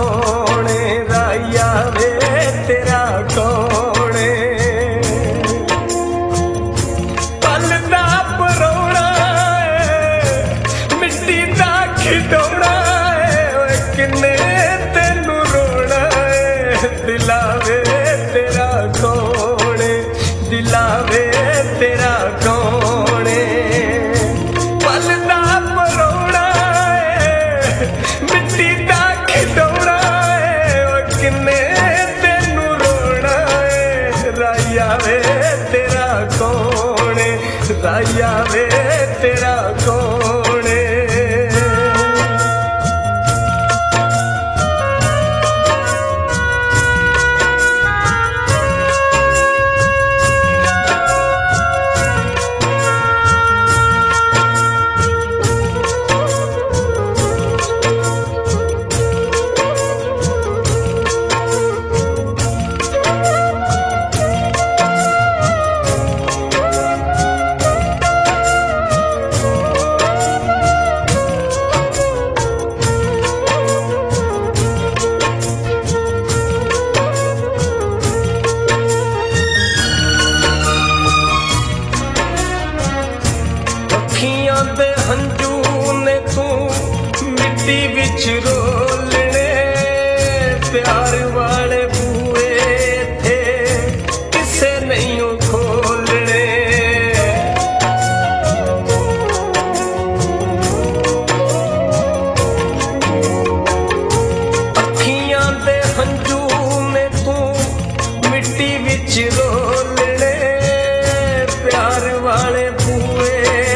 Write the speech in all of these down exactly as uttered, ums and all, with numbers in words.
कौन राया वे तेरा कौन पल दा परोना मिट्टी दा खिडौना किन्ने तेनू रोना दिलावे तेरा कौन दिलावे तेरा कौन पल दा परोना मिट्टी दा खिडौना किन्ने तेनू रोना राया वे तेरा कौन राया वे तेरा कौन अखियां दे हंजू ने तू मिट्टी विच रोलने प्यार वाले बूए थे किसे नहीं खोलने अखियां दे हंजू ने तू मिट्टी विच रोलने प्यार वाले बूए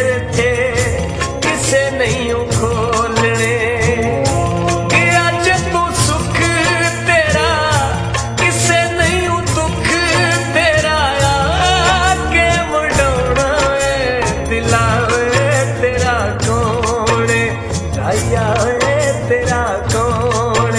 नहीं खोलने कि अज तू सुख तेरा किसे नहीं दुख तेरा आके मुड़ाना है दिलावे तेरा कौन राया है तेरा कौन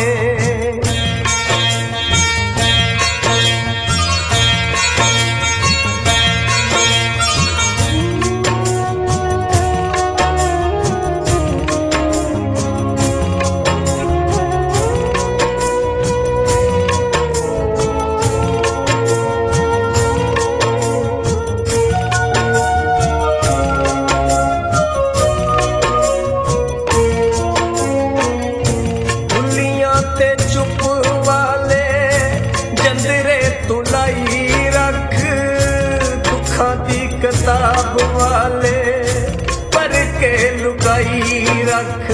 चुप वाले जंदरे तू लाई रख दुखा दी किताब वाले पर के लुकाई रख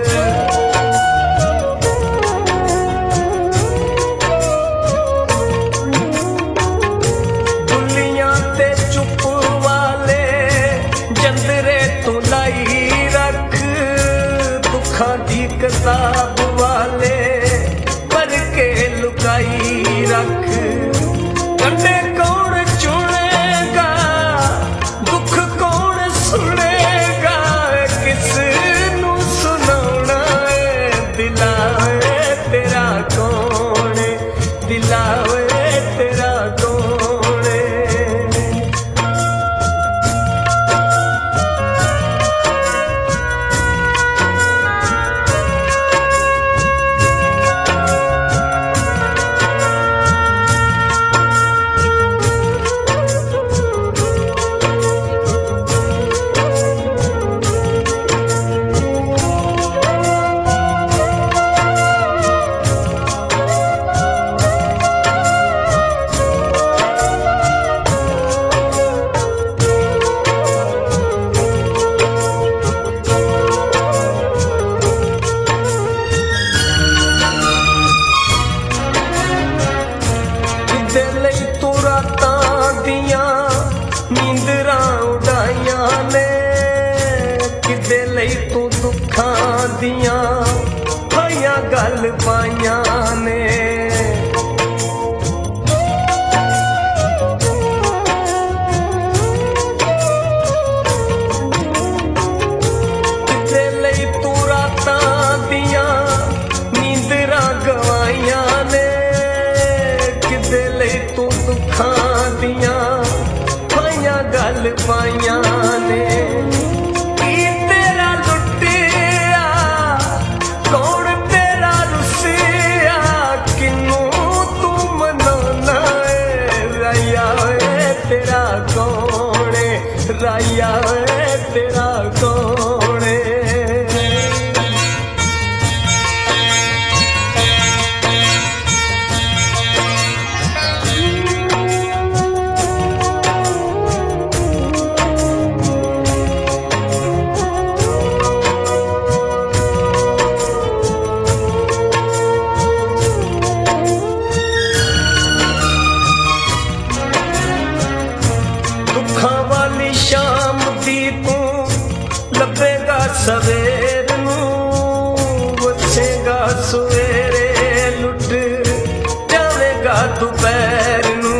दुलियां ते चुप वाले जंदरे तू लाई रख दुखा दी किताब वाले के लुकाई रख कंडे कौन चुनेगा दुख कौन सुनेगा किस नू सुनाना है दिलावे तेरा कौन दिलावे तेरा कौन नींदरा उड़ाइया ने किदे लई तू दुखां दियां होइयां गल पाइया ने किदे लई तू रातां दियां नींदरा गवाइया ने किदे लई तू दुखां दियां गल पाइया ने तेरा लुटिया कौन तेरा रुसिया ਦੁਪਹਿਰ ਨੂੰ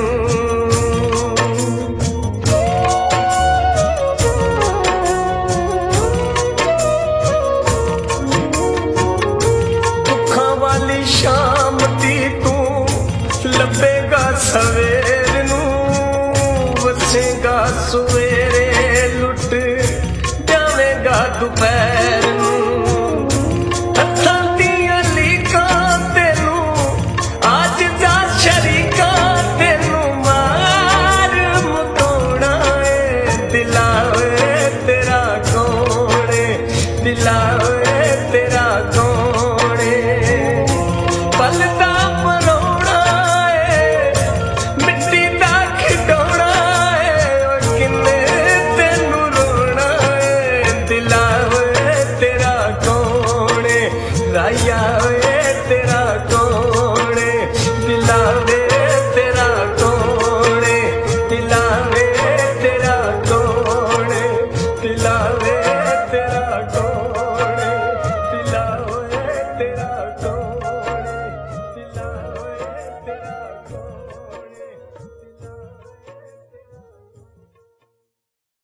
ਦੁੱਖਾਂ ਵਾਲੀ ਸ਼ਾਮ ਦੀ ਤੂੰ ਲੱਭੇਗਾ ਸਵੇਰ ਨੂੰ ਵਸੇਗਾ ਸਵੇਰੇ ਲੁੱਟ ਜਾਵੇਗਾ ਦੁਪਹਿਰ ਨੂੰ ਹੱਥਾਂ ਦੀਆਂ ਲੀਕਾਂ ਤੈਨੂੰ ਅੱਜ ਦਾ ਸ਼ਰੀਕਾਂ ਤੈਨੂੰ ਮਾਰ ਮੁਕਾਉਣਾ ਏ ਦਿਲਾ ਵੇ ਤੇਰਾ ਕੌਣ ਏ ਦਿਲਾ ਵੇ ਤੇਰਾ ਕੌਣ ਏ ਪਲਦਾ